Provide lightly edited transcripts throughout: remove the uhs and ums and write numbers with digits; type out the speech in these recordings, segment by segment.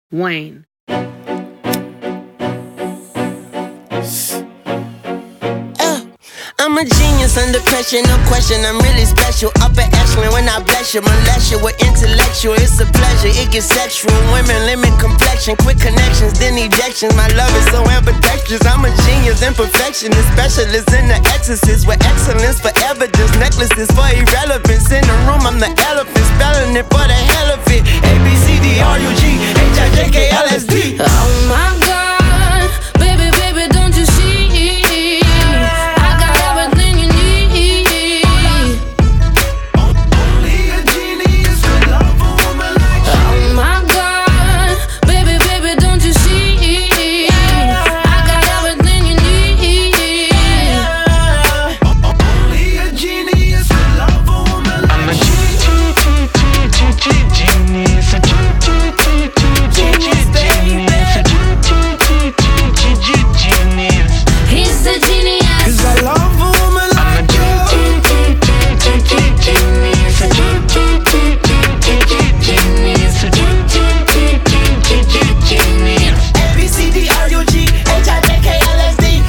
Wayne. I'm a genius under pressure, no question, I'm really special. Upper echelon when I bless you, molest you with intellectual. It's a pleasure, it gets sexual. Women limit complexion, quick connections, then ejections. My love is so ambidextrous. I'm a genius and perfectionist, specialist in the exorcist with excellence for evidence. Necklaces for irrelevance. In the room, I'm the elephant, spelling it for the hell of it. ABCDRUG, HIJKLSD. Oh my God, baby, baby, don't you see?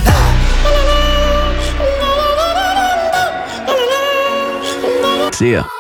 See ya.